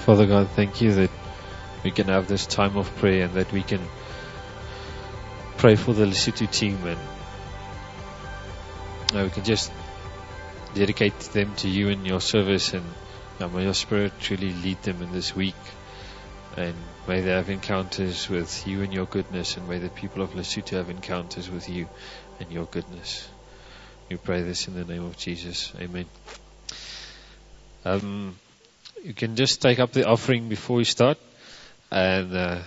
Father God, thank you that we can have this time of prayer and that we can pray for the Lesotho team, and we can just dedicate them to you in your service, and may your Spirit truly lead them in this week, and may they have encounters with you and your goodness, and may the people of Lesotho have encounters with you and your goodness. We pray this in the name of Jesus. Amen. You can just take up the offering before we start, and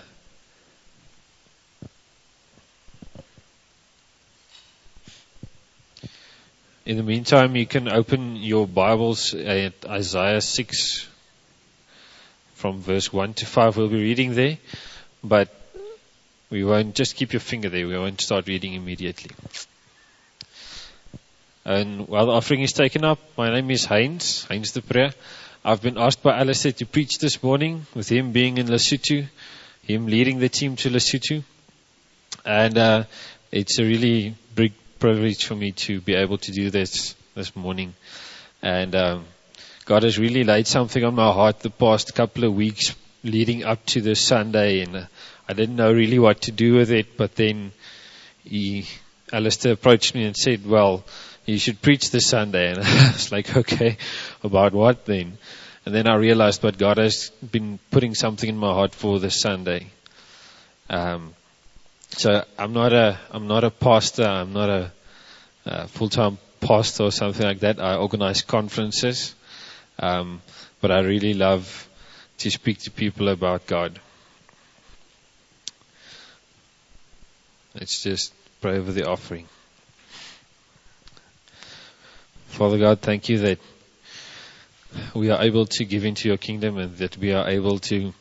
in the meantime, you can open your Bibles at Isaiah 6 from verse 1 to 5. We'll be reading there, but we won't just keep your finger there. We won't start reading immediately. And while the offering is taken up, my name is Heinz de Pre. I've been asked by Alistair to preach this morning, with him being in Lesotho, him leading the team to Lesotho. And it's a really big privilege for me to be able to do this morning. And God has really laid something on my heart the past couple of weeks leading up to this Sunday, and I didn't know really what to do with it, but then Alistair approached me and said, well, you should preach this Sunday. And I was like, okay, about what then? And then I realized what God has been putting something in my heart for this Sunday. So I'm not a pastor. I'm not a full-time pastor or something like that. I organize conferences. But I really love to speak to people about God. Let's just pray over the offering. Father God, thank you that we are able to give into your kingdom, and that we are able to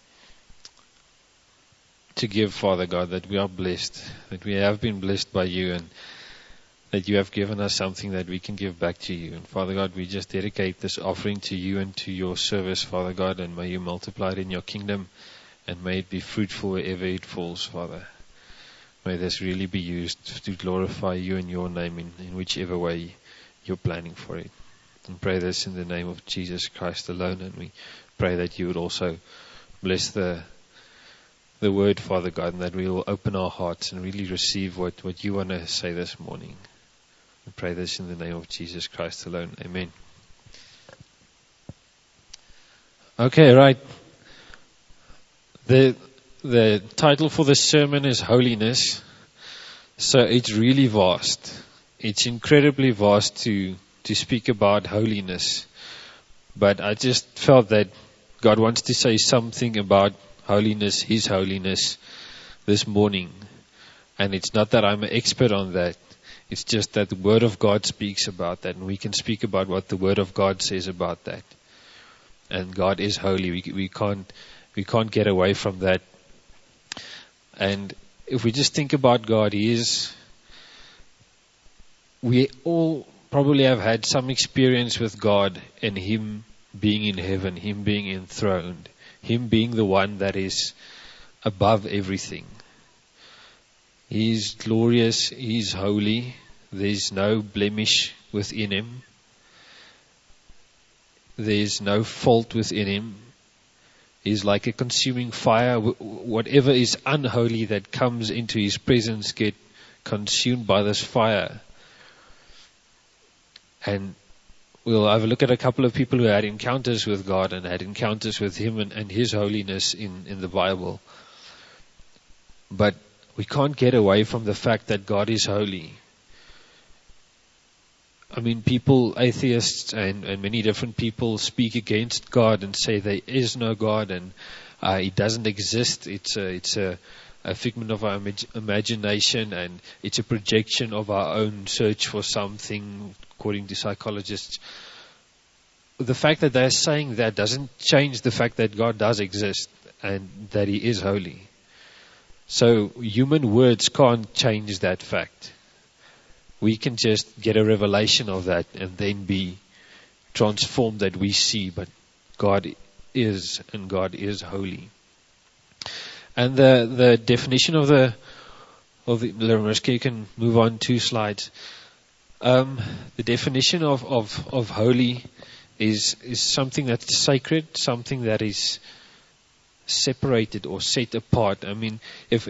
give, Father God, that we are blessed, that we have been blessed by you, and that you have given us something that we can give back to you. And Father God, we just dedicate this offering to you and to your service, Father God, and may you multiply it in your kingdom, and may it be fruitful wherever it falls, Father. May this really be used to glorify you and your name in whichever way you're planning for it. And pray this in the name of Jesus Christ alone, and we pray that you would also bless the word, Father God, and that we will open our hearts and really receive what you want to say this morning. We pray this in the name of Jesus Christ alone. Amen. Okay, right. The title for this sermon is Holiness. So it's really vast. It's incredibly vast to speak about holiness. But I just felt that God wants to say something about holiness, His holiness, this morning. And it's not that I'm an expert on that. It's just that the Word of God speaks about that, and we can speak about what the Word of God says about that. And God is holy. We can't get away from that. And if we just think about God, we all probably have had some experience with God and Him being in heaven, Him being enthroned, Him being the one that is above everything. He's glorious, He's holy, there's no blemish within Him, there's no fault within Him. He's like a consuming fire. Whatever is unholy that comes into His presence get consumed by this fire. And we'll have a look at a couple of people who had encounters with God and had encounters with Him and His holiness in the Bible. But we can't get away from the fact that God is holy. I mean, people, atheists and many different people speak against God and say there is no God and He doesn't exist. It's a figment of our imagination, and it's a projection of our own search for something, according to psychologists. The fact that they're saying that doesn't change the fact that God does exist and that He is holy. So human words can't change that fact. We can just get a revelation of that and then be transformed that we see, but God is, and God is holy. And the definition of the Mariska, you can move on 2 slides. The definition of holy is something that's sacred, something that is separated or set apart. I mean, if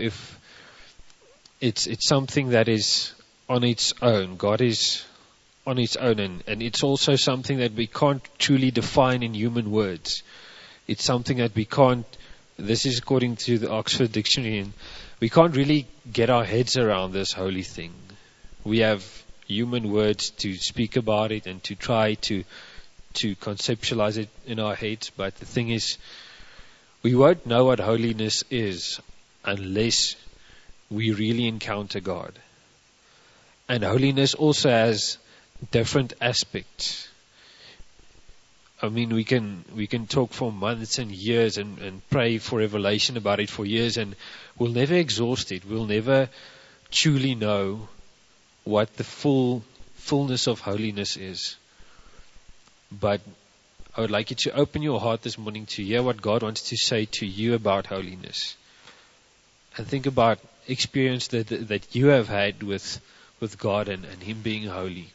it's something that is on its own, God is on its own, and it's also something that we can't truly define in human words. It's something that we can't, this is according to the Oxford Dictionary, and we can't really get our heads around this holy thing. We have human words to speak about it and to try to conceptualize it in our heads, but the thing is, we won't know what holiness is unless we really encounter God. And holiness also has different aspects. I mean, we can talk for months and years and pray for revelation about it for years, and we'll never exhaust it. We'll never truly know what the fullness of holiness is. But I would like you to open your heart this morning to hear what God wants to say to you about holiness. And think about experience that you have had with God and Him being holy.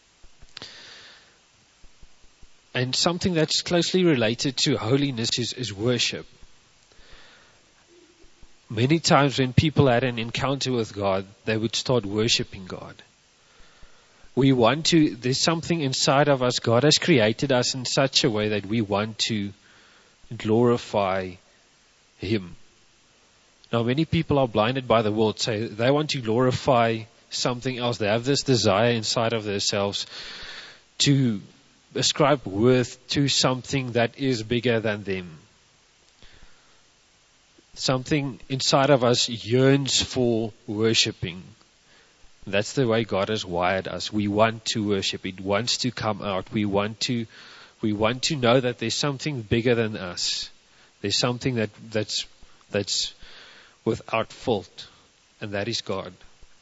And something that's closely related to holiness is worship. Many times when people had an encounter with God, they would start worshiping God. There's something inside of us. God has created us in such a way that we want to glorify Him. Now, many people are blinded by the world, say they want to glorify something else. They have this desire inside of themselves to ascribe worth to something that is bigger than them. Something inside of us yearns for worshiping. That's the way God has wired us. We want to worship. It wants to come out. We want to know that there's something bigger than us. There's something that's without fault, and that is God.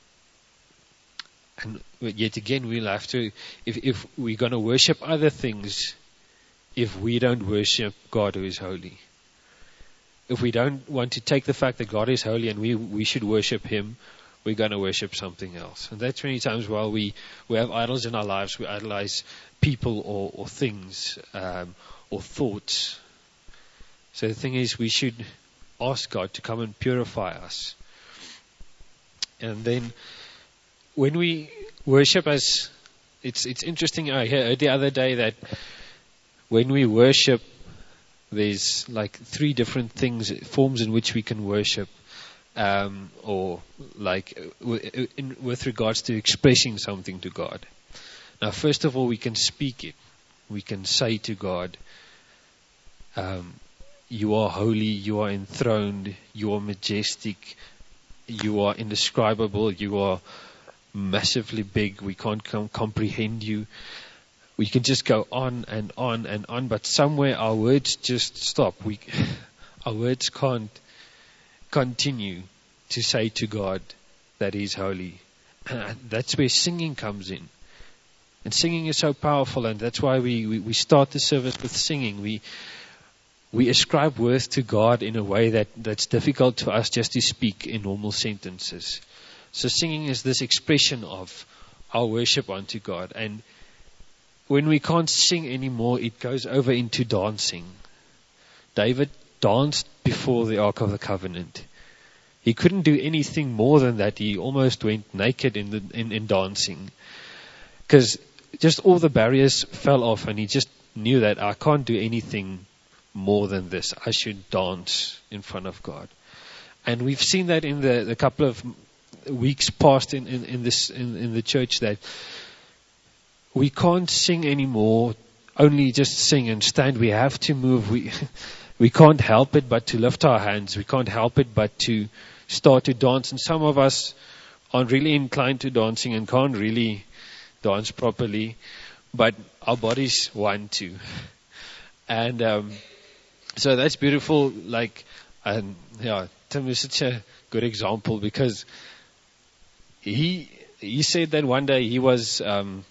And yet again, we'll have to, if we're going to worship other things, if we don't worship God who is holy. If we don't want to take the fact that God is holy and we should worship Him, we're going to worship something else. And that's many times while we have idols in our lives, we idolize people or things or thoughts. So the thing is, we should ask God to come and purify us. And then when we worship, it's interesting. I heard the other day that when we worship, there's like 3 different forms in which we can worship, or like with regards to expressing something to God. Now, first of all, we can speak it. We can say to God, you are holy, you are enthroned, you are majestic, you are indescribable, you are massively big, we can't comprehend you. We can just go on and on and on, but somewhere our words just stop. Our words can't continue to say to God that He's holy. That's where singing comes in. And singing is so powerful, and that's why we start the service with singing. We ascribe worth to God in a way that's difficult to us just to speak in normal sentences. So singing is this expression of our worship unto God. And when we can't sing anymore, it goes over into dancing. David danced before the Ark of the Covenant. He couldn't do anything more than that. He almost went naked in dancing. Because just all the barriers fell off, and he just knew that I can't do anything more than this. I should dance in front of God. And we've seen that in the couple of weeks past in the church, that we can't sing anymore, only just sing and stand. We have to move. We can't help it but to lift our hands. We can't help it but to start to dance. And some of us aren't really inclined to dancing and can't really dance properly, but our bodies want to. And so that's beautiful. Tim is such a good example, because he said that one day he was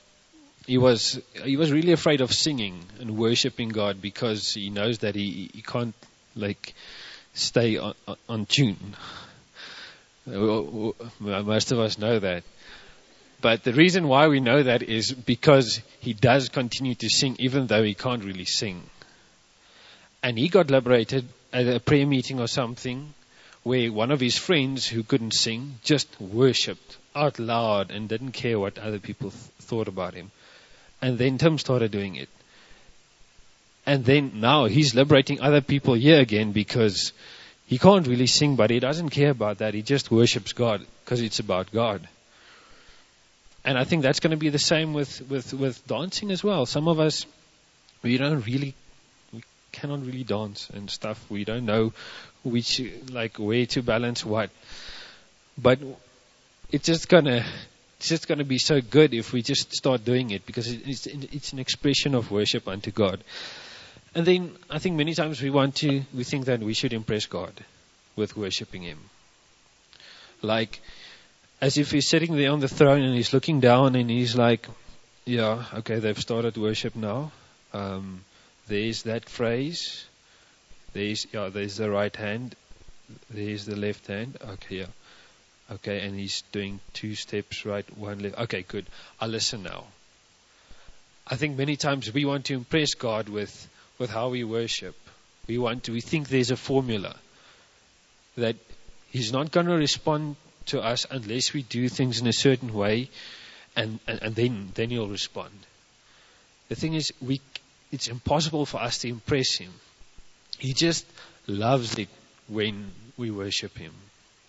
really afraid of singing and worshiping God, because he knows that he can't stay on tune. Most of us know that. But the reason why we know that is because he does continue to sing even though he can't really sing. And he got liberated at a prayer meeting or something where one of his friends who couldn't sing just worshipped out loud and didn't care what other people thought about him. And then Tim started doing it. And then now he's liberating other people here again because he can't really sing, but he doesn't care about that. He just worships God because it's about God. And I think that's going to be the same with dancing as well. Some of us, we cannot really dance and stuff. We don't know where to balance what. But it's just gonna be so good if we just start doing it, because it's an expression of worship unto God. And then I think many times we think that we should impress God with worshiping Him. Like, as if He's sitting there on the throne and He's looking down and He's like, yeah, okay, they've started worship now. There's that phrase. There's the right hand. There's the left hand. Okay, yeah. Okay, and He's doing 2 steps right, 1 left. Okay, good. I'll listen now. I think many times we want to impress God with how we worship. We think there's a formula that He's not going to respond to us unless we do things in a certain way, and then He'll respond. The thing is, it's impossible for us to impress Him. He just loves it when we worship Him.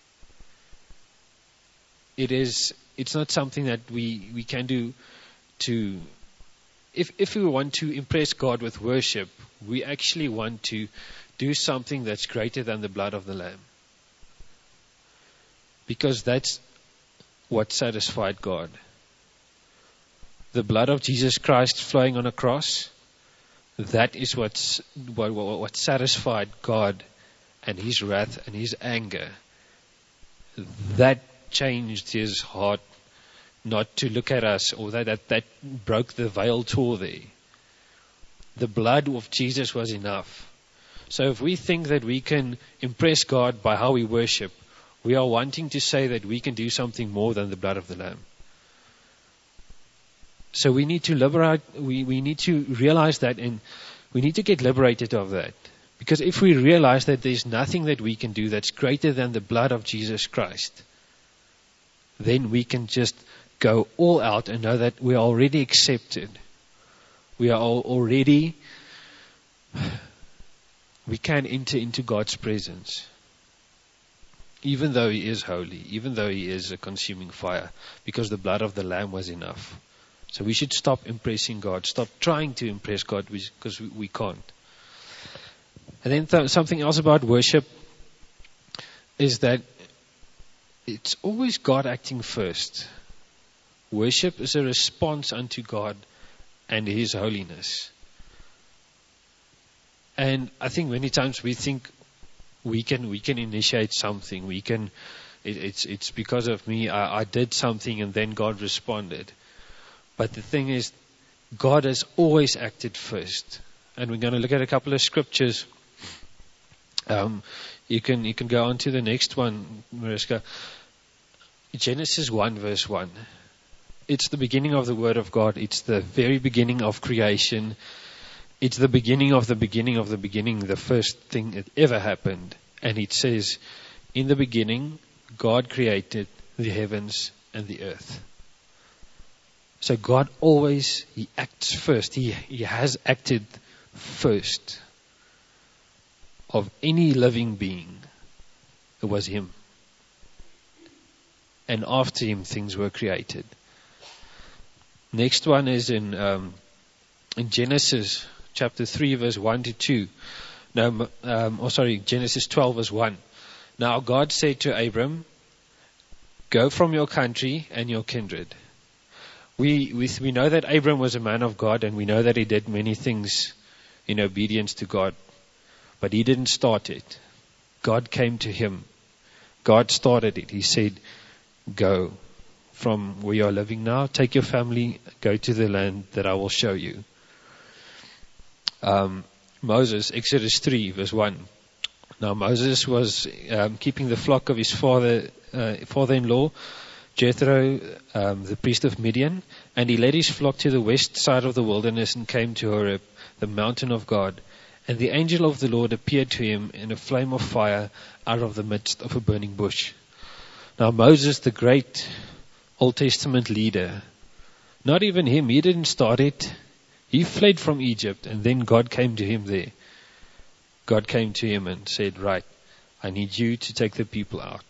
It's not something that we can do to. If we want to impress God with worship, we actually want to do something that's greater than the blood of the Lamb. Because that's what satisfied God. The blood of Jesus Christ flowing on a cross, that is what satisfied God and His wrath and His anger. That changed His heart not to look at us, or that broke the veil tore there. The blood of Jesus was enough. So if we think that we can impress God by how we worship, we are wanting to say that we can do something more than the blood of the Lamb. So we need to liberate, we need to realize that, and we need to get liberated of that. Because if we realize that there's nothing that we can do that's greater than the blood of Jesus Christ, then we can just go all out and know that we are already accepted. We are already, we can enter into God's presence. Even though He is holy, even though He is a consuming fire, because the blood of the Lamb was enough. So we should stop impressing God, stop trying to impress God, because we can't. And then something else about worship is that it's always God acting first. Worship is a response unto God and His holiness. And I think many times we think we can initiate something. It's because of me. I did something and then God responded. But the thing is, God has always acted first. And we're going to look at a couple of scriptures. You can go on to the next one, Mariska. Genesis 1 verse 1. It's the beginning of the Word of God. It's the very beginning of creation. It's the beginning of the beginning of the beginning, the first thing that ever happened. And it says, in the beginning, God created the heavens and the earth. So God always, He acts first. He has acted first. Of any living being, it was Him. And after Him, things were created. Next one is in Genesis chapter 3 verse 1 to 2. Genesis 12 verse 1. Now God said to Abram, go from your country and your kindred. We know that Abram was a man of God, and we know that he did many things in obedience to God. But he didn't start it. God came to him. God started it. He said, go from where you are living now, take your family, go to the land that I will show you. Moses, Exodus 3 verse 1. Now Moses was keeping the flock of his father-in-law, Jethro, the priest of Midian, and he led his flock to the west side of the wilderness and came to Horeb, the mountain of God. And the angel of the Lord appeared to him in a flame of fire out of the midst of a burning bush. Now Moses, the great Old Testament leader, not even him, he didn't start it. He fled from Egypt, and then God came to him there. God came to him and said, right, I need you to take the people out.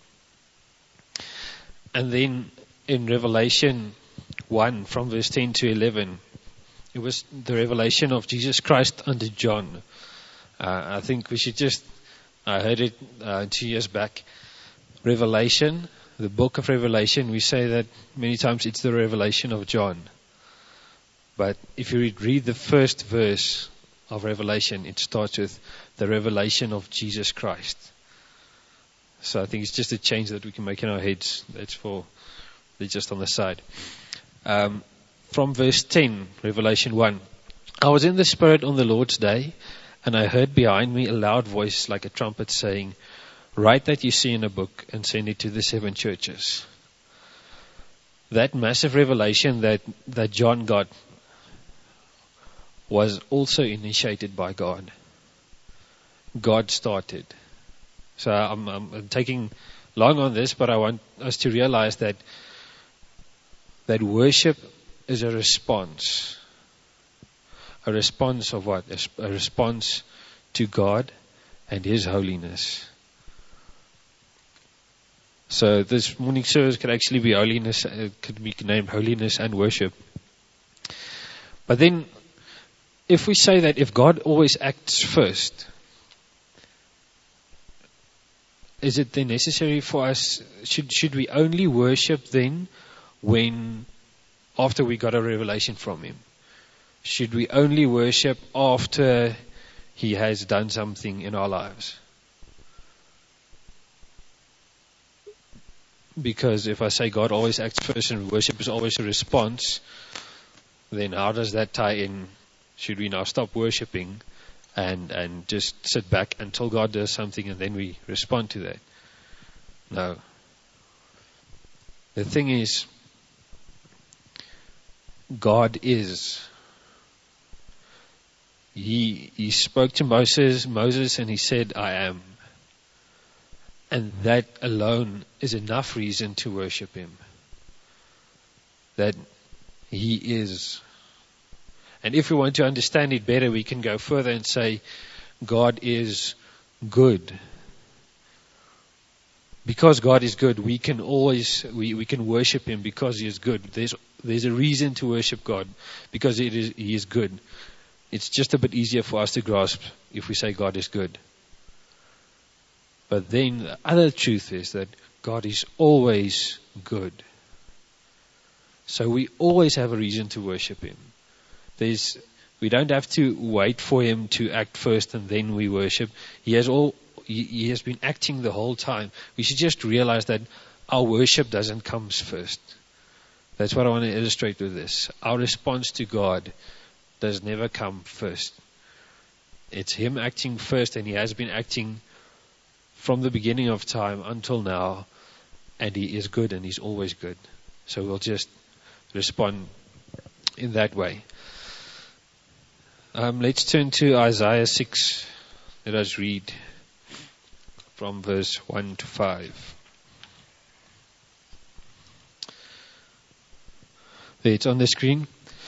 And then in Revelation 1, from verse 10 to 11, it was the revelation of Jesus Christ unto John. I think we should I heard it 2 years back. Revelation, the book of Revelation, we say that many times it's the revelation of John. But if you read the first verse of Revelation, it starts with the revelation of Jesus Christ. So I think it's just a change that we can make in our heads. That's just on the side. From verse 10, Revelation 1. I was in the Spirit on the Lord's day, and I heard behind me a loud voice like a trumpet saying, write that you see in a book and send it to the 7 churches. That massive revelation that John got was also initiated by God. God started. So I'm taking long on this, but I want us to realize that worship is a response. A response of what? A response to God and His holiness. So this morning service could actually be holiness, could be named holiness and worship. But then, if we say that if God always acts first, is it then necessary for us, should we only worship then after we got a revelation from Him? Should we only worship after He has done something in our lives? Because if I say God always acts first and worship is always a response, then how does that tie in? Should we now stop worshiping and just sit back until God does something and then we respond to that? No. The thing is, God is. He spoke to Moses, and He said, I am. And that alone is enough reason to worship Him. That He is. And if we want to understand it better, we can go further and say, God is good. Because God is good, we can always, we can worship Him because He is good. There's a reason to worship God because He is good. It's just a bit easier for us to grasp if we say God is good. But then the other truth is that God is always good. So we always have a reason to worship Him. We don't have to wait for Him to act first and then we worship. He has been acting the whole time. We should just realize that our worship doesn't come first. That's what I want to illustrate with this. Our response to God does never come first. It's Him acting first, and He has been acting from the beginning of time until now, and He is good and He's always good. So we'll just respond in that way. Let's turn to Isaiah 6. Let us read from verse 1 to 5. There, it's on the screen.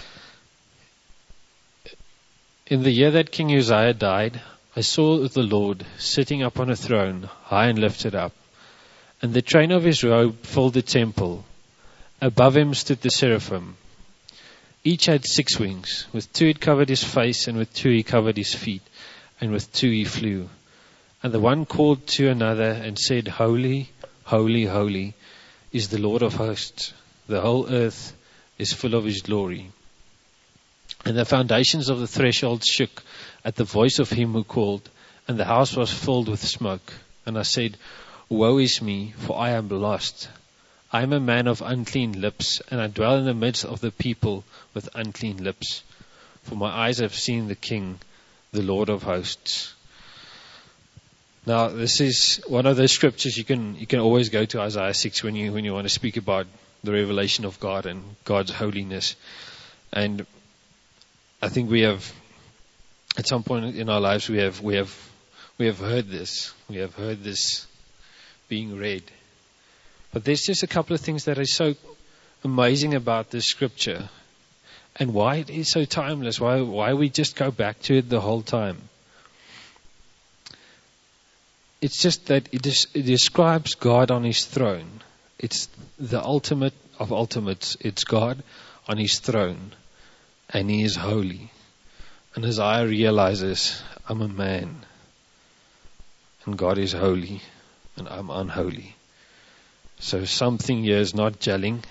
In the year that King Uzziah died, I saw the Lord sitting upon a throne, high and lifted up, and the train of His robe filled the temple. Above Him stood the seraphim. Each had 6 wings. With 2 He covered His face, and with 2 He covered His feet, and with 2 He flew. And the one called to another and said, Holy, holy, holy is the Lord of hosts. The whole earth is full of His glory. And the foundations of the threshold shook at the voice of Him who called, and the house was filled with smoke. And I said, Woe is me, for I am lost. I am a man of unclean lips, and I dwell in the midst of the people with unclean lips. For my eyes have seen the King, the Lord of hosts. Now, this is one of those scriptures you can always go to Isaiah 6 when you want to speak about the revelation of God and God's holiness. And I think we have, at some point in our lives, we have heard this. We have heard this being read. But there's just a couple of things that are so amazing about this scripture, and why it is so timeless, why we just go back to it the whole time. It's just that it describes God on his throne. It's the ultimate of ultimates. It's God on his throne, and he is holy. And Isaiah realizes, I'm a man, and God is holy, and I'm unholy. So something here is not gelling,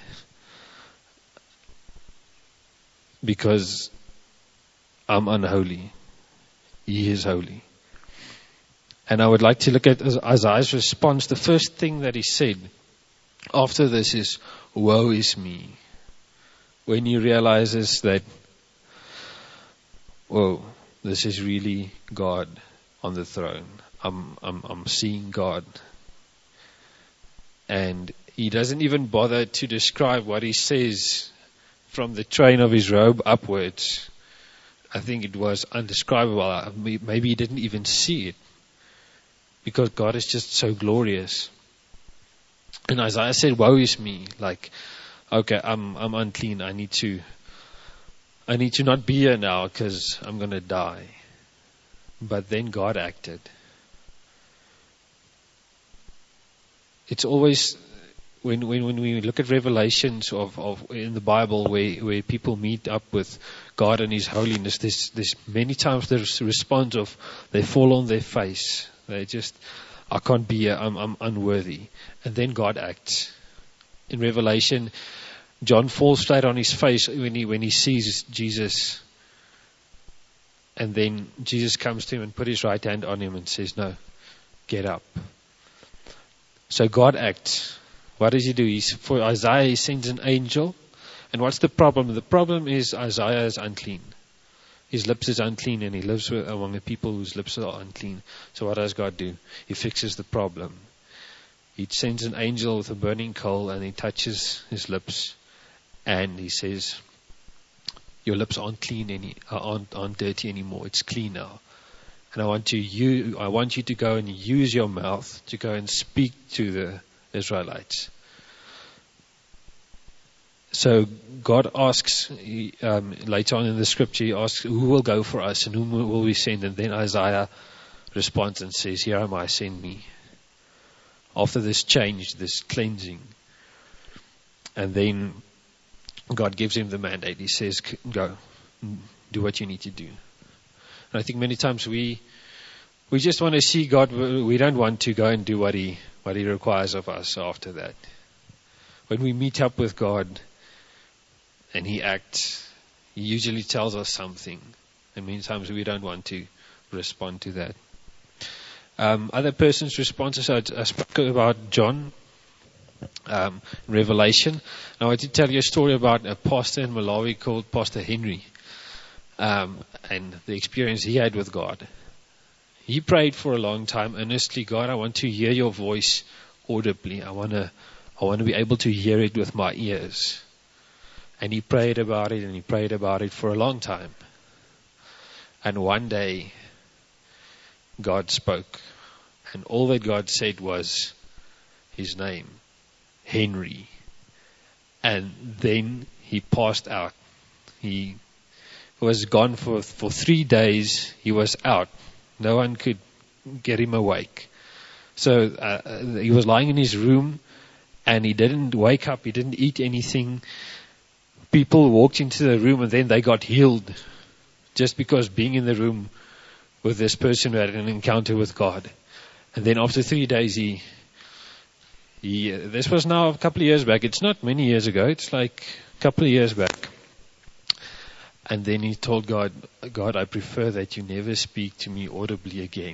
because I'm unholy. He is holy. And I would like to look at Isaiah's response. The first thing that he said after this is, woe is me. When he realizes that, whoa, this is really God on the throne. I'm seeing God. And he doesn't even bother to describe what he says from the train of his robe upwards. I think it was undescribable. Maybe he didn't even see it, because God is just so glorious. And Isaiah said, woe is me. Like, okay, I'm unclean. I need to not be here now, because I'm going to die. But then God acted. It's always, when we look at revelations of in the Bible where people meet up with God and his holiness, there's many times there's a response of they fall on their face. They just, I can't be here, I'm unworthy. And then God acts. In Revelation, John falls flat on his face when he sees Jesus. And then Jesus comes to him and put his right hand on him and says, no, get up. So God acts. What does he do? For Isaiah, he sends an angel. And what's the problem? The problem is Isaiah is unclean. His lips is unclean, and he lives among the people whose lips are unclean. So what does God do? He fixes the problem. He sends an angel with a burning coal, and he touches his lips, and he says, your lips aren't clean aren't dirty anymore. It's clean now. And I want you to go and use your mouth to go and speak to the Israelites. So God asks, later on in the scripture, he asks, who will go for us and whom will we send? And then Isaiah responds and says, here am I, send me. After this change, this cleansing. And then God gives him the mandate. He says, go, do what you need to do. And I think many times we just want to see God. We don't want to go and do what he requires of us after that. When we meet up with God and he acts, he usually tells us something. And many times we don't want to respond to that. Other person's responses, I spoke about John, Revelation. Now I did tell you a story about a pastor in Malawi called Pastor Henry. And the experience he had with God. He prayed for a long time, earnestly, God, I want to hear your voice audibly. I want to be able to hear it with my ears. And he prayed about it, and he prayed about it for a long time. And one day, God spoke. And all that God said was his name, Henry. And then he passed out. He was gone for 3 days. He was out. No one could get him awake. So he was lying in his room, and he didn't wake up. He didn't eat anything. People walked into the room, and then they got healed just because being in the room with this person who had an encounter with God. And then after 3 days, he this was now a couple of years back. It's not many years ago. It's like a couple of years back. And then he told God, I prefer that you never speak to me audibly again.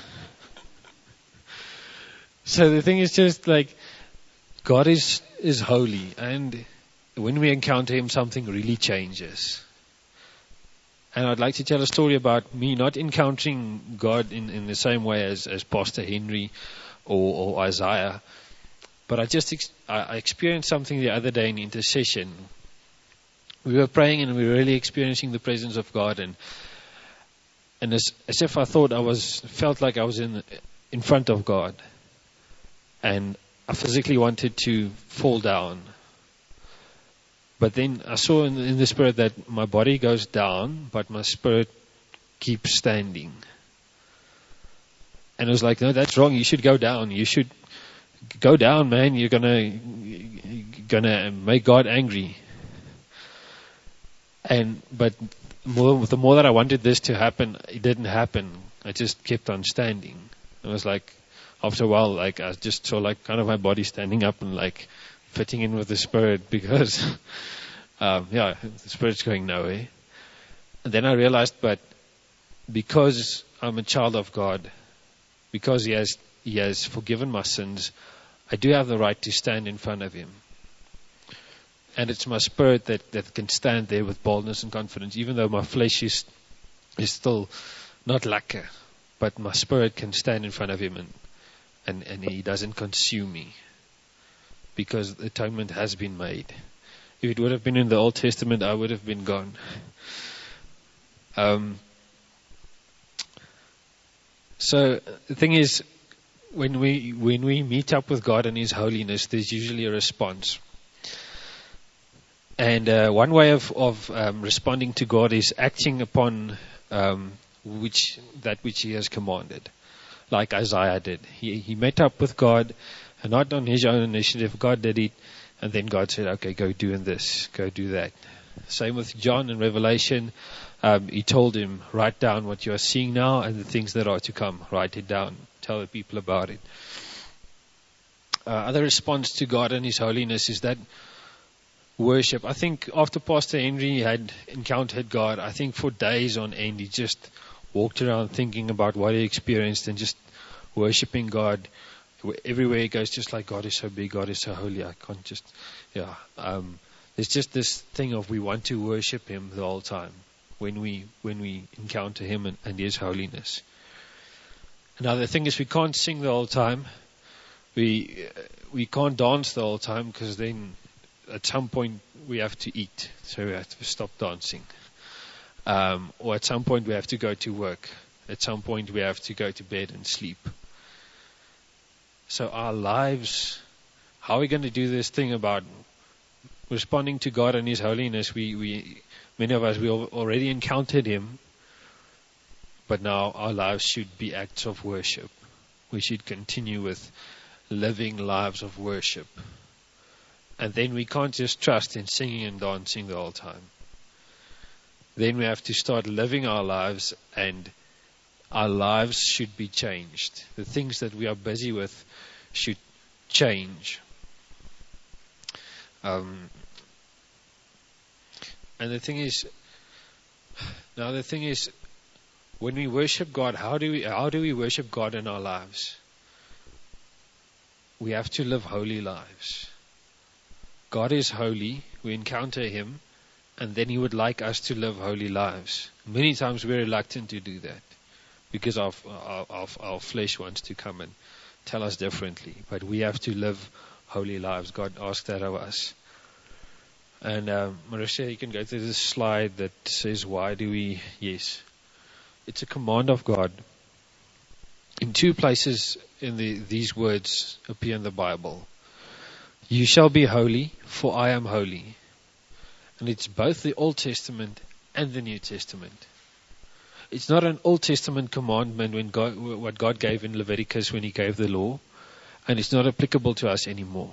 So the thing is just like, God is holy. And when we encounter him, something really changes. And I'd like to tell a story about me not encountering God in the same way as Pastor Henry or Isaiah. But I experienced something the other day in intercession. We were praying and we were really experiencing the presence of God, and as if I felt like I was in front of God, and I physically wanted to fall down. But then I saw in the spirit that my body goes down, but my spirit keeps standing. And it was like, no, that's wrong. You should go down. You should go down, man. You're gonna make God angry. But the more that I wanted this to happen, it didn't happen. I just kept on standing. It was like, after a while, like I just saw like kind of my body standing up and like fitting in with the spirit, because, the spirit's going nowhere. And then I realized, but because I'm a child of God, because He has forgiven my sins, I do have the right to stand in front of Him. And it's my spirit that can stand there with boldness and confidence, even though my flesh is still not lekker. But my spirit can stand in front of Him, and He doesn't consume me, because the atonement has been made. If it would have been in the Old Testament, I would have been gone. So the thing is, when we meet up with God and His holiness, there's usually a response. And one way of responding to God is acting upon that which He has commanded, like Isaiah did. He met up with God, and not on his own initiative. God did it, and then God said, okay, go do this, go do that. Same with John in Revelation. He told him, write down what you are seeing now and the things that are to come. Write it down. Tell the people about it. Other response to God and His holiness is that worship. I think after Pastor Henry had encountered God, I think for days on end, he just walked around thinking about what he experienced and just worshiping God. Everywhere he goes, just like, God is so big, God is so holy. I can't just, there's just this thing of we want to worship Him the whole time when we encounter Him and His holiness. Another thing is we can't sing the whole time. We can't dance the whole time, because then at some point we have to eat, so we have to stop dancing. Or at some point we have to go to work. At some point we have to go to bed and sleep. So our lives, how are we going to do this thing about responding to God and His holiness? We many of us, we already encountered Him, but now our lives should be acts of worship. We should continue with living lives of worship. And then we can't just trust in singing and dancing the whole time. Then we have to start living our lives, and our lives should be changed. The things that we are busy with should change. And the thing is, when we worship God, how do we worship God in our lives? We have to live holy lives. God is holy. We encounter Him, and then He would like us to live holy lives. Many times we're reluctant to do that, because our flesh wants to come and tell us differently. But we have to live holy lives. God asks that of us. And Marissa, you can go to this slide that says, why do we? Yes. It's a command of God. In two places these words appear in the Bible. You shall be holy, for I am holy. And it's both the Old Testament and the New Testament. It's not an Old Testament commandment what God gave in Leviticus when He gave the law, and it's not applicable to us anymore.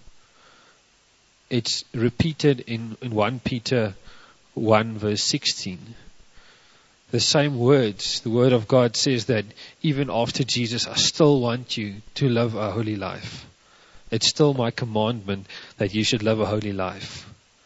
It's repeated in 1 Peter 1 verse 16. The same words, the Word of God says that even after Jesus, I still want you to live a holy life. It's still my commandment that you should live a holy life.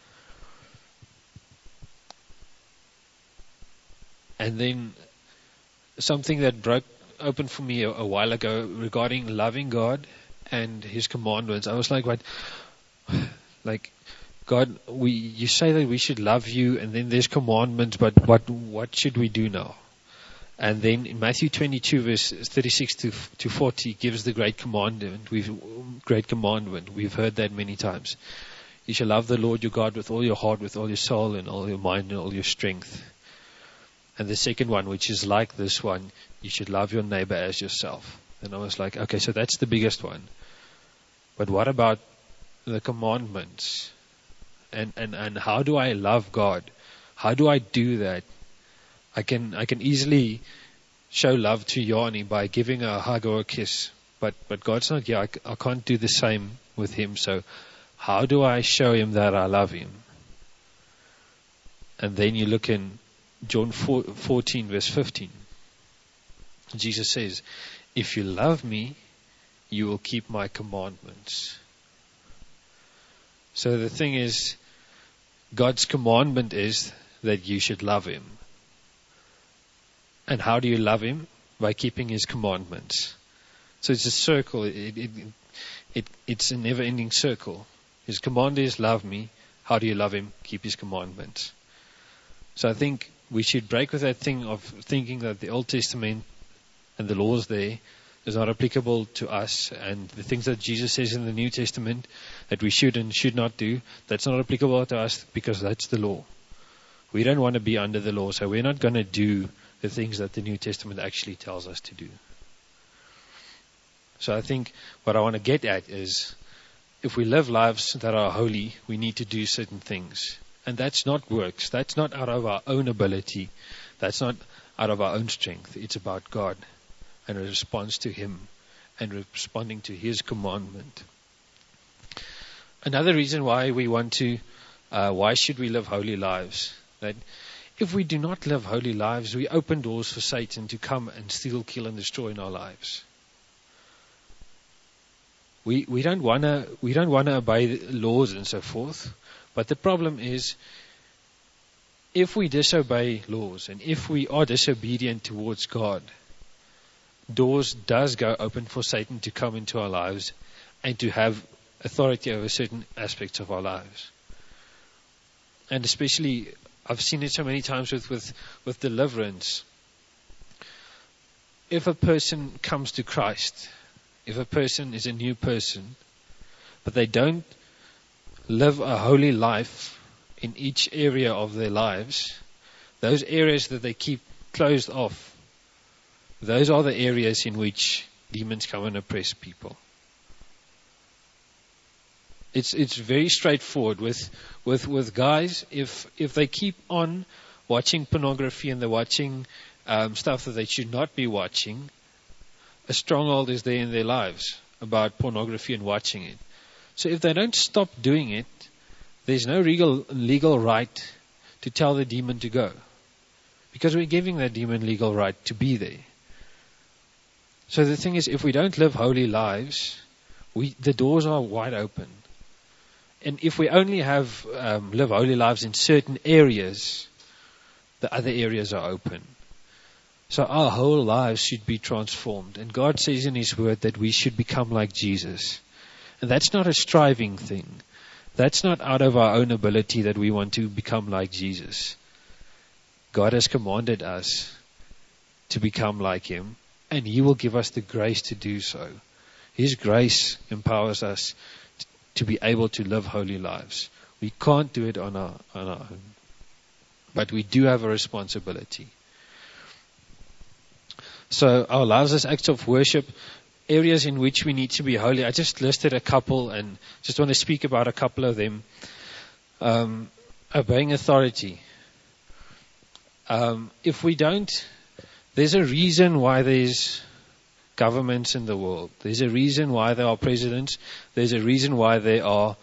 And then something that broke open for me a while ago regarding loving God and His commandments. I was like, what? Like, God, you say that we should love you, and then there's commandments, but what should we do now? And then in Matthew 22, verse 36 to 40, gives the great commandment. We've heard that many times. You shall love the Lord your God with all your heart, with all your soul, and all your mind, and all your strength. And the second one, which is like this one, you should love your neighbor as yourself. And I was like, okay, so that's the biggest one. But what about the commandments? And how do I love God? How do I do that? I can easily show love to Yanni by giving her a hug or a kiss. But God's not here. I can't do the same with him. So how do I show him that I love him? And then you look in John 14, verse 15. Jesus says, if you love me, you will keep my commandments. So the thing is, God's commandment is that you should love him. And how do you love him? By keeping his commandments. So it's a circle. It's a never-ending circle. His command is love me. How do you love him? Keep his commandments. So I think we should break with that thing of thinking that the Old Testament and the laws there is not applicable to us, and the things that Jesus says in the New Testament that we should and should not do, that's not applicable to us because that's the law. We don't want to be under the law, so we're not going to do the things that the New Testament actually tells us to do. So I think what I want to get at is, if we live lives that are holy, we need to do certain things. And that's not works. That's not out of our own ability. That's not out of our own strength. It's about God and a response to him and responding to his commandment. Another reason why we want to, why should we live holy lives? That if we do not live holy lives, we open doors for Satan to come and steal, kill, and destroy in our lives. We don't want to obey the laws and so forth. But the problem is, if we disobey laws and if we are disobedient towards God, doors does go open for Satan to come into our lives and to have authority over certain aspects of our lives. And especially, I've seen it so many times with deliverance. If a person comes to Christ, if a person is a new person, but they don't live a holy life in each area of their lives, those areas that they keep closed off, those are the areas in which demons come and oppress people. It's very straightforward with guys. If they keep on watching pornography and they're watching stuff that they should not be watching, a stronghold is there in their lives about pornography and watching it. So if they don't stop doing it, there's no legal right to tell the demon to go, because we're giving that demon legal right to be there. So the thing is, if we don't live holy lives, the doors are wide open. And if we only have live holy lives in certain areas, the other areas are open. So our whole lives should be transformed. And God says in his word that we should become like Jesus. And that's not a striving thing. That's not out of our own ability that we want to become like Jesus. God has commanded us to become like him, and he will give us the grace to do so. His grace empowers us to be able to live holy lives. We can't do it on our own. But we do have a responsibility. So our lives as acts of worship, areas in which we need to be holy. I just listed a couple and just want to speak about a couple of them. Obeying authority. If we don't, there's a reason why there's governments in the world. There's a reason why there are presidents. There's a reason why there are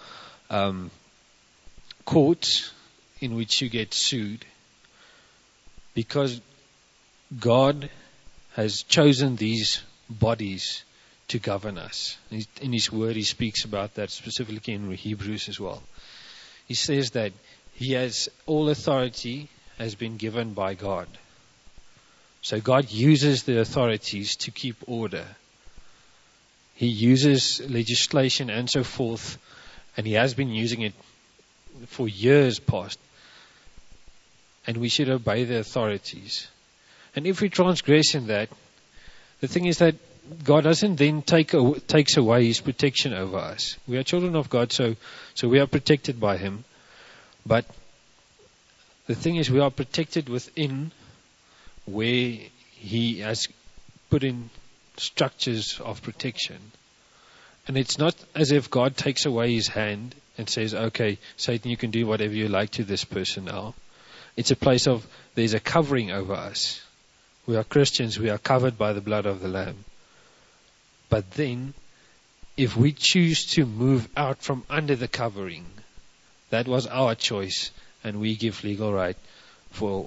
courts in which you get sued. Because God has chosen these bodies to govern us. In his word, he speaks about that specifically in Hebrews as well. He says that all authority has been given by God. So God uses the authorities to keep order. He uses legislation and so forth, and he has been using it for years past. And we should obey the authorities. And if we transgress in that, the thing is that God doesn't then takes away His protection over us. We are children of God, so we are protected by Him. But the thing is, we are protected within where He has put in structures of protection. And it's not as if God takes away His hand and says, okay, Satan, you can do whatever you like to this person now. It's a place of, there's a covering over us. We are Christians, we are covered by the blood of the Lamb. But then, if we choose to move out from under the covering, that was our choice, and we give legal right for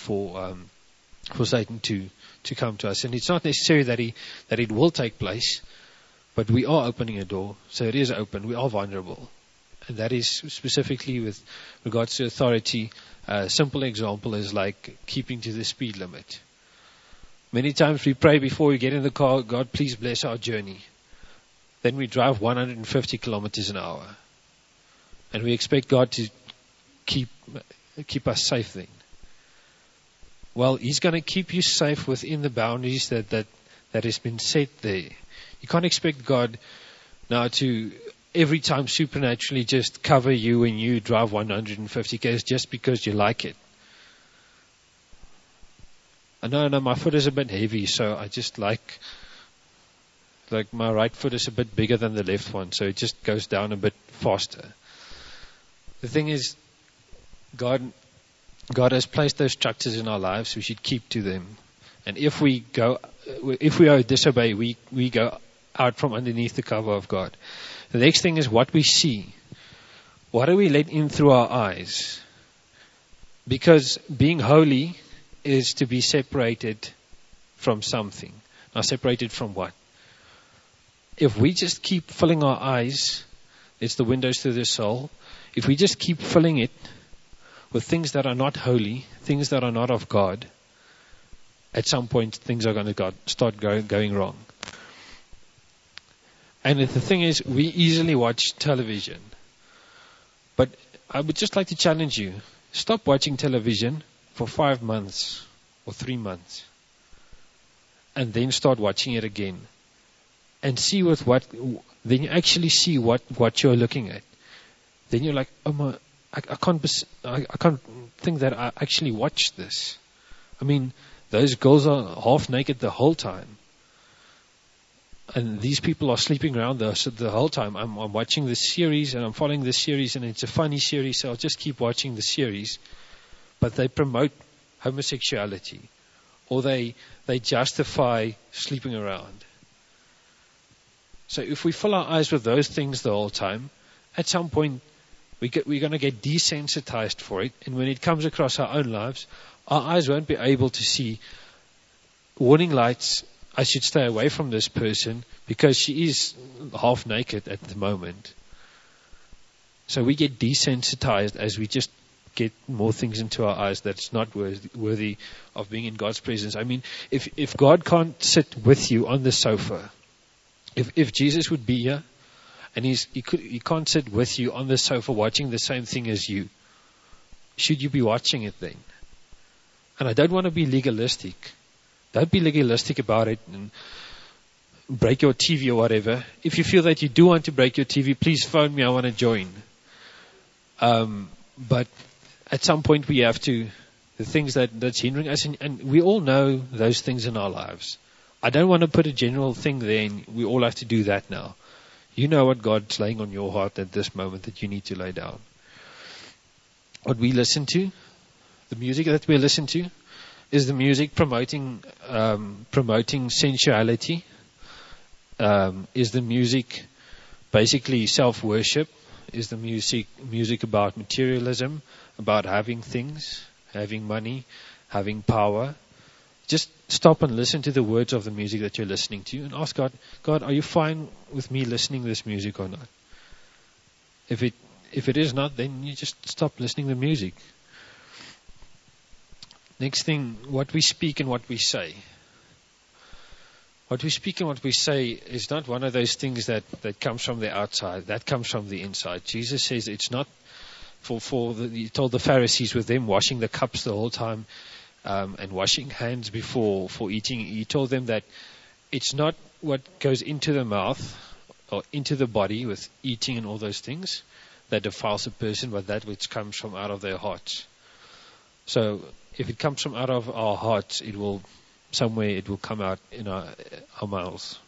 Satan to come to us. And it's not necessary that it will take place, but we are opening a door, so it is open. We are vulnerable. And that is specifically with regards to authority. A simple example is like keeping to the speed limit. Many times we pray before we get in the car, God, please bless our journey. Then we drive 150 kilometers an hour. And we expect God to keep us safe then. Well, He's going to keep you safe within the boundaries that has been set there. You can't expect God now to every time supernaturally just cover you when you drive 150 km just because you like it. No, my foot is a bit heavy, so I just like my right foot is a bit bigger than the left one, so it just goes down a bit faster. The thing is, God has placed those structures in our lives. We should keep to them. And if we disobey, we go out from underneath the cover of God. The next thing is what we see. What do we let in through our eyes? Because being holy is to be separated from something. Now, separated from what? If we just keep filling our eyes, it's the windows to the soul. If we just keep filling it with things that are not holy, things that are not of God, at some point things are going to start going wrong. And the thing is, we easily watch television. But I would just like to challenge you. Stop watching television for 5 months or 3 months. And then start watching it again. And see then you actually see what you're looking at. Then you're like, oh I can't think that I actually watched this. I mean, those girls are half naked the whole time. And these people are sleeping around the whole time. I'm watching this series and I'm following this series, and it's a funny series, so I'll just keep watching the series. But they promote homosexuality, or they justify sleeping around. So if we fill our eyes with those things the whole time, at some point we're going to get desensitized for it, and when it comes across our own lives, our eyes won't be able to see warning lights. I should stay away from this person because she is half naked at the moment. So we get desensitized as we just get more things into our eyes that's not worthy of being in God's presence. I mean, if God can't sit with you on the sofa, if Jesus would be here and he can't sit with you on the sofa watching the same thing as you, should you be watching it then? And I don't want to be legalistic. Don't be legalistic about it and break your TV or whatever. If you feel that you do want to break your TV, please phone me. I want to join. But at some point we have to, the things that's hindering us, and we all know those things in our lives. I don't want to put a general thing there and we all have to do that now. You know what God's laying on your heart at this moment that you need to lay down. What we listen to, the music that we listen to, is the music promoting sensuality? Is the music basically self-worship? Is the music about materialism, about having things, having money, having power? Just stop and listen to the words of the music that you're listening to and ask God, are you fine with me listening to this music or not? If it is not, then you just stop listening to the music. Next thing, what we speak and what we say. What we speak and what we say is not one of those things that comes from the outside. That comes from the inside. Jesus says it's not he told the Pharisees with them washing the cups the whole time. and washing hands before for eating, he told them that it's not what goes into the mouth or into the body with eating and all those things that defiles a person, but that which comes from out of their hearts. So if it comes from out of our hearts, it will come out in our mouths.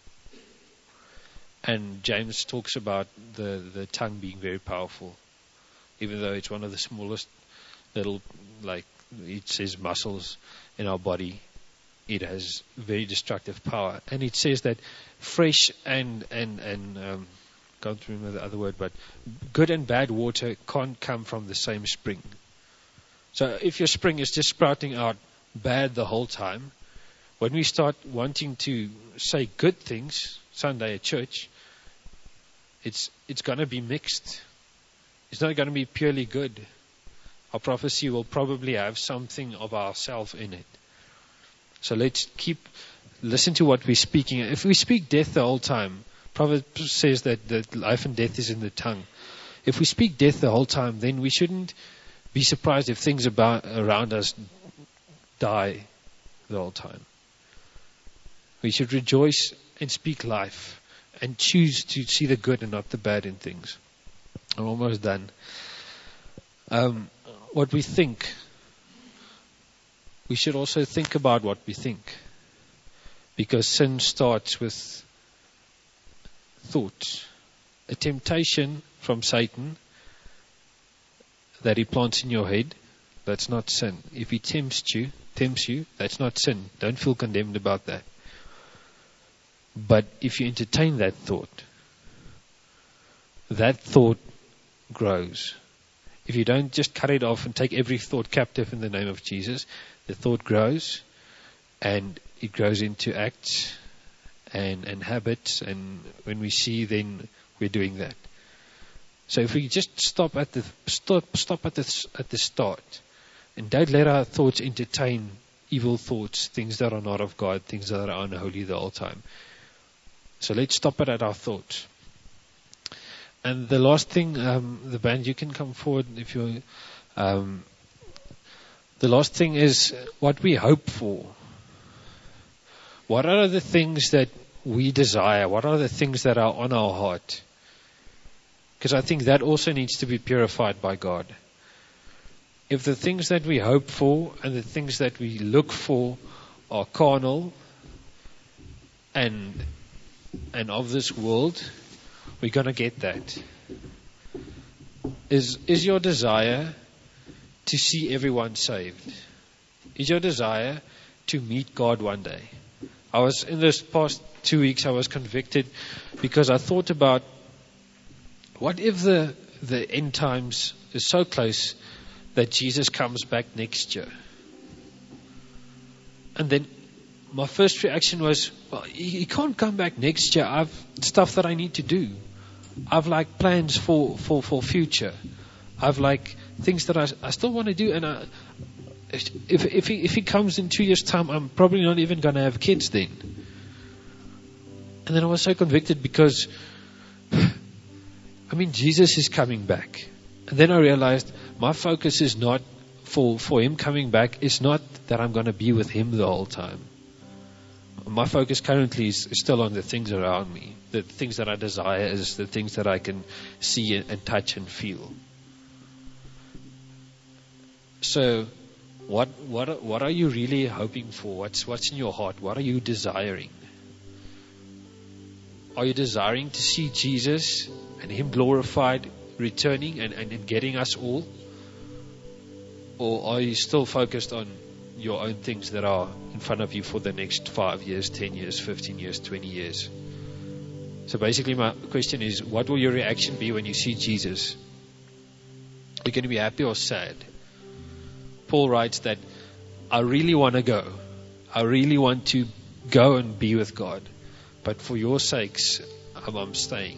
And James talks about the tongue being very powerful, even though it's one of the smallest little, like it says, muscles in our body. It has very destructive power. And it says that fresh and can't remember the other word, but good and bad water can't come from the same spring. So if your spring is just sprouting out bad the whole time, when we start wanting to say good things Sunday at church, it's going to be mixed. It's not going to be purely good. Our prophecy will probably have something of ourselves in it. So let's listen to what we're speaking. If we speak death the whole time, Proverbs says that life and death is in the tongue. If we speak death the whole time, then we shouldn't be surprised if things around us die the whole time. We should rejoice and speak life and choose to see the good and not the bad in things. I'm almost done. What we think, we should also think about what we think, because sin starts with thought. A temptation from Satan that he plants in your head, that's not sin. If he tempts you, that's not sin. Don't feel condemned about that. But if you entertain that thought grows. If you don't just cut it off and take every thought captive in the name of Jesus, the thought grows, and it grows into acts and habits, and when we see, then we're doing that. So if we just stop at the start, and don't let our thoughts entertain evil thoughts, things that are not of God, things that are unholy the whole time. So let's stop it at our thoughts. And the last thing, the band, you can come forward if you. The last thing is what we hope for. What are the things that we desire? What are the things that are on our heart? Because I think that also needs to be purified by God. If the things that we hope for and the things that we look for are carnal and of this world, we're going to get that. Is your desire to see everyone saved? Is your desire to meet God one day? I was, in this past 2 weeks, I was convicted because I thought about, what if the end times is so close that Jesus comes back next year? And then my first reaction was, well, he can't come back next year. I've stuff that I need to do. I've like plans for future. I've like things that I still want to do. And if he comes in 2 years' time, I'm probably not even going to have kids then. And then I was so convicted because, Jesus is coming back. And then I realized my focus is not for him coming back. It's not that I'm going to be with him the whole time. My focus currently is still on the things around me, the things that I desire, is the things that I can see and touch and feel. So, what are you really hoping for? What's in your heart? What are you desiring? Are you desiring to see Jesus and him glorified, returning and getting us all? Or are you still focused on your own things that are in front of you for the next 5 years, 10 years, 15 years, 20 years? So basically my question is, what will your reaction be when you see Jesus? Are you going to be happy or sad? Paul writes that I really want to go. I really want to go and be with God. But for your sakes, I'm staying.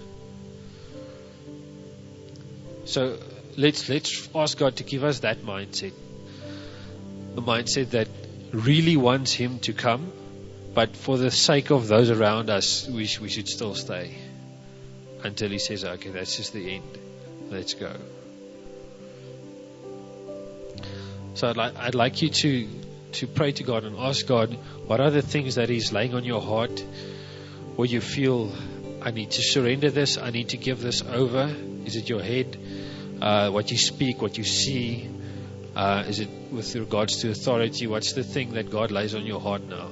So let's ask God to give us that mindset. A mindset that really wants him to come, but for the sake of those around us, we should still stay until he says, okay, that's just the end. Let's go. So I'd like you to pray to God and ask God, what are the things that He's laying on your heart where you feel, I need to surrender this, I need to give this over? Is it your head, what you speak, what you see? Is it with regards to authority? What's the thing that God lays on your heart now?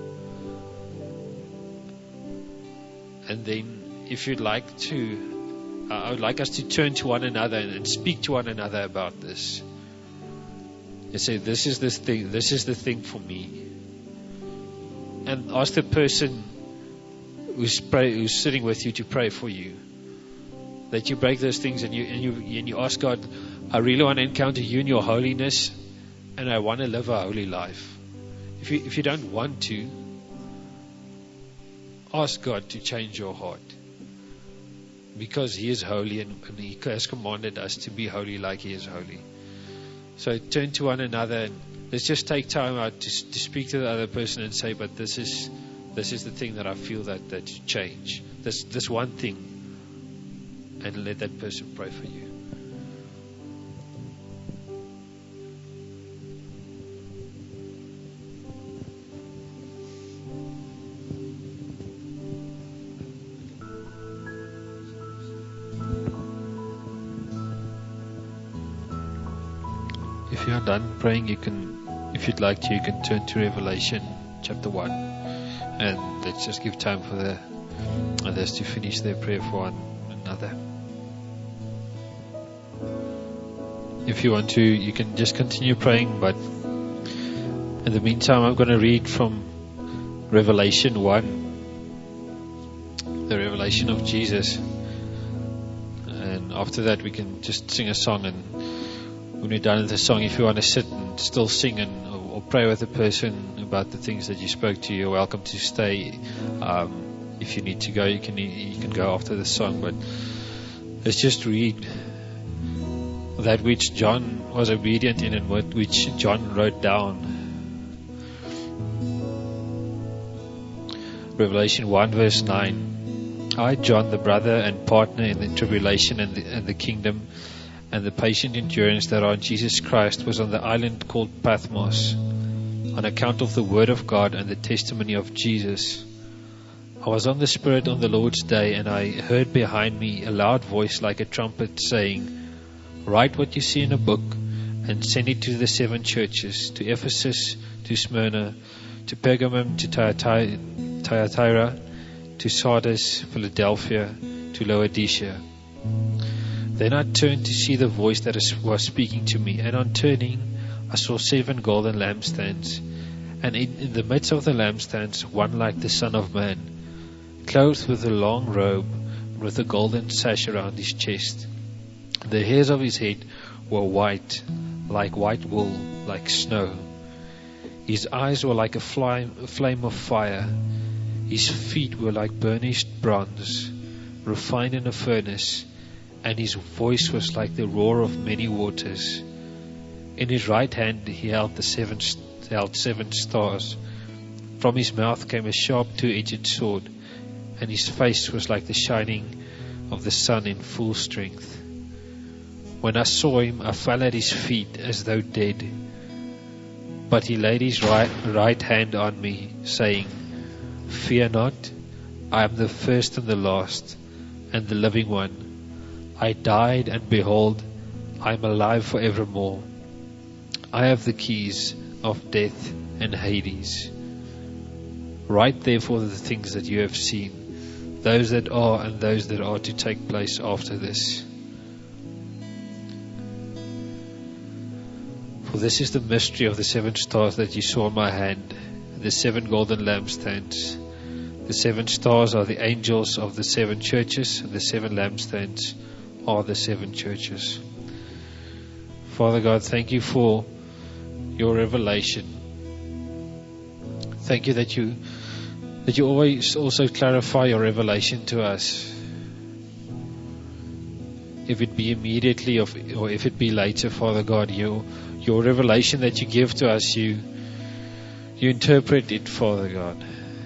And then if you'd like to, I would like us to turn to one another and speak to one another about this. And say, this is the thing for me. And ask the person who's sitting with you to pray for you. That you break those things and you ask God, I really want to encounter you in your holiness, and I want to live a holy life. If you don't want to, ask God to change your heart. Because He is holy and He has commanded us to be holy like He is holy. So turn to one another and let's just take time out to speak to the other person and say, but this is the thing that I feel that you change. This one thing. And let that person pray for you. If you are done praying, if you'd like to, you can turn to Revelation chapter 1. And let's just give time for the others to finish their prayer for one another. If you want to, you can just continue praying, but in the meantime, I'm going to read from Revelation 1, the revelation of Jesus. And after that, we can just sing a song, and when we're done with the song, if you want to sit and still sing or pray with the person about the things that you spoke to, you're welcome to stay. If you need to go, you can go after the song. But let's just read that which John was obedient in and which John wrote down. Revelation 1 verse 9. I, John, the brother and partner in the tribulation and the kingdom and the patient endurance that are in Jesus Christ, was on the island called Patmos on account of the word of God and the testimony of Jesus. I was on the Spirit on the Lord's day, and I heard behind me a loud voice like a trumpet saying, write what you see in a book and send it to the 7 churches, to Ephesus, to Smyrna, to Pergamum, to Thyatira, to Sardis, Philadelphia, to Laodicea. Then I turned to see the voice that was speaking to me, and on turning I saw 7 golden lampstands, and in the midst of the lampstands one like the Son of Man, clothed with a long robe and with a golden sash around his chest. The hairs of his head were white, like white wool, like snow. His eyes were like a flame of fire. His feet were like burnished bronze, refined in a furnace, and his voice was like the roar of many waters. In his right hand he held 7 stars. From his mouth came a sharp 2-edged sword, and his face was like the shining of the sun in full strength. When I saw him, I fell at his feet as though dead. But he laid his right hand on me, saying, fear not, I am the first and the last, and the living one. I died, and behold, I am alive forevermore. I have the keys of death and Hades. Write therefore the things that you have seen, those that are and those that are to take place after this. For this is the mystery of the 7 stars that you saw in my hand, the 7 golden lampstands. The 7 stars are the angels of the 7 churches, and the 7 lampstands are the 7 churches. Father God, thank you for your revelation. Thank you that you always also clarify your revelation to us. If it be immediately or if it be later, Father God, your revelation that you give to us, you interpret it, Father God.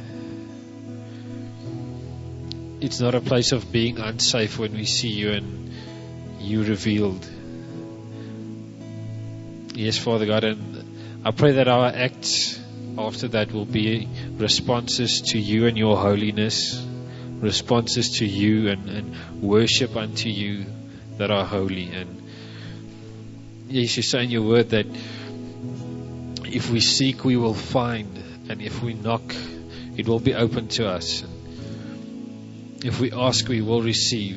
It's not a place of being unsafe when we see you and you revealed. Yes, Father God, and I pray that our acts after that will be responses to you and your holiness, responses to you and worship unto you that are holy. And yes, you say in your word that if we seek, we will find, and if we knock, it will be open to us. And if we ask, we will receive.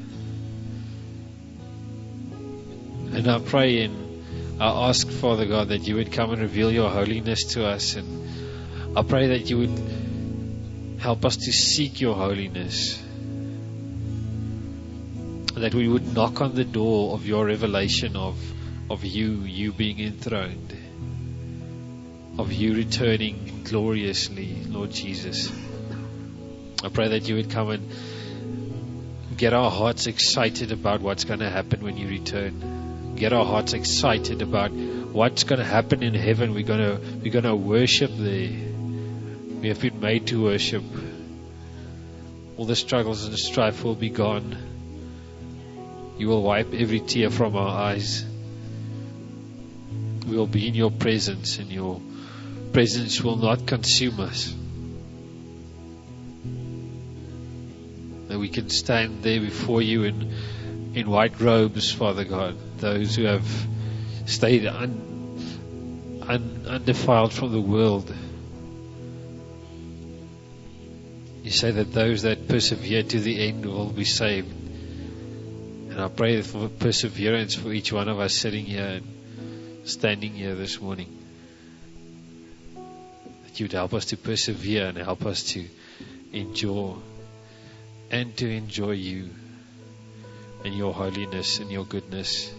And I pray and I ask, Father God, that you would come and reveal your holiness to us. And I pray that you would help us to seek your holiness. That we would knock on the door of your revelation of you being enthroned, of you returning gloriously, Lord Jesus. I pray that you would come and get our hearts excited about what's going to happen when you return. Get our hearts excited about what's going to happen in heaven. We're going to worship there. We have been made to worship. All the struggles and the strife will be gone. You will wipe every tear from our eyes. We will be in your presence, and your presence will not consume us. That we can stand there before you in white robes, Father God. Those who have stayed undefiled from the world. You say that those that persevere to the end will be saved. And I pray for perseverance for each one of us sitting here and standing here this morning. That you would help us to persevere and help us to endure and to enjoy you and your holiness and your goodness.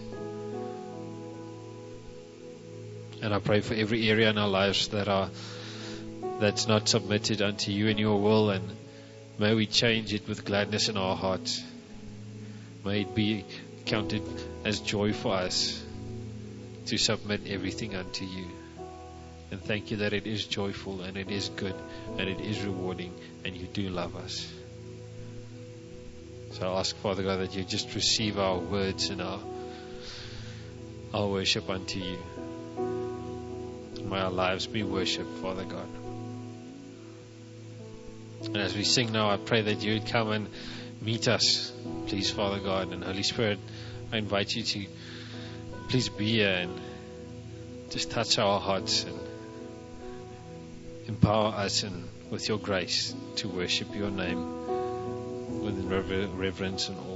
And I pray for every area in our lives that's not submitted unto you and your will, and may we change it with gladness in our hearts. May it be counted as joy for us to submit everything unto you. And thank you that it is joyful and it is good and it is rewarding and you do love us. So I ask, Father God, that you just receive our words and our worship unto you. May our lives be worship, Father God. And as we sing now, I pray that you would come and meet us, please, Father God. And Holy Spirit, I invite you to please be here and just touch our hearts and empower us and with your grace to worship your name with reverence and awe.